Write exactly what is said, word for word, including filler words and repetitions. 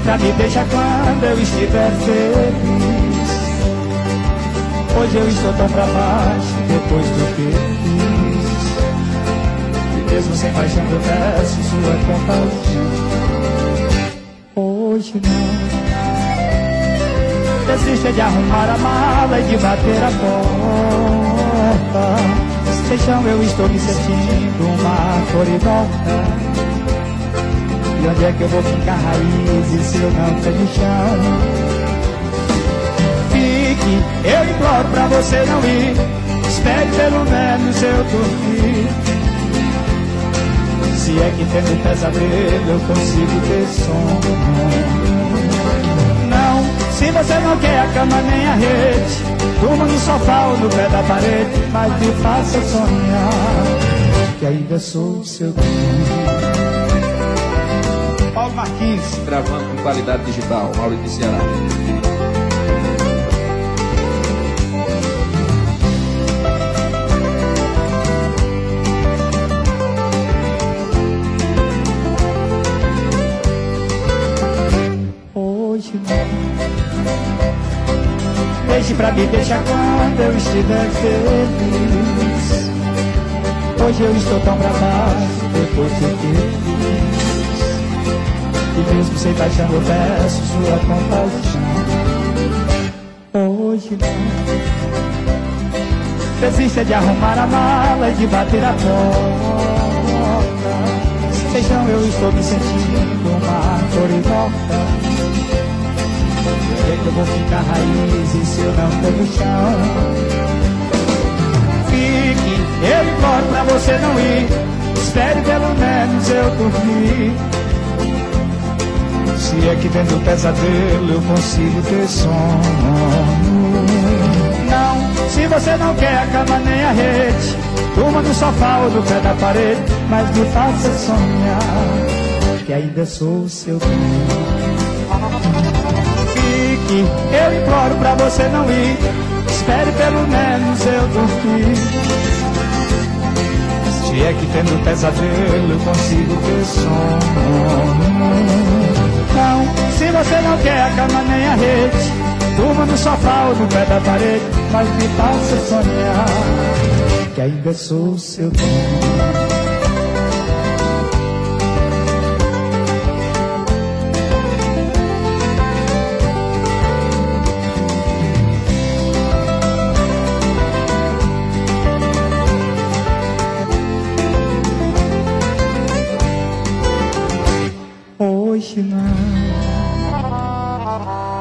pra me deixar quando eu estiver feliz. Hoje eu estou tão pra baixo depois do que fiz. E mesmo sem paixão eu peço sua compaixão. Hoje não. Desista de arrumar a mala e de bater a porta. Sem chão eu estou me sentindo uma floribota. E onde é que eu vou fincar raízes se eu não tenho chão? Fique, eu imploro pra você não ir. Espere pelo menos eu dormir. Se é que tendo pesadelo eu consigo ter sono. Não, se você não quer a cama nem a rede, durma no sofá ou no pé da parede, mas me faça sonhar que ainda sou seu dono. Paulo Marquins, gravando com qualidade digital, Maurício de Ceará. Hoje não. Deixe pra me deixar quando eu estiver feliz. Hoje eu estou tão pra baixo depois do que fiz. E mesmo sem paixão eu peço sua compaixão. Hoje não. Desista de arrumar a mala e de bater a porta. Sem chão eu estou me sentindo uma floribota. Que eu vou ficar raízes se eu não tenho chão? Fique, eu imploro pra você não ir. Espere pelo menos eu dormir. Se é que dentro do pesadelo eu consigo ter sono. Não, se você não quer a cama nem a rede, durma no sofá ou no pé da parede, mas me faça sonhar que ainda sou seu dono. Eu imploro pra você não ir. Espere pelo menos eu dormir. Se é que tendo pesadelo eu consigo ter sono. Não, se você não quer a cama nem a rede, durma no sofá ou no pé da parede, mas me faça sonhar que ainda sou seu dono. Hoje não.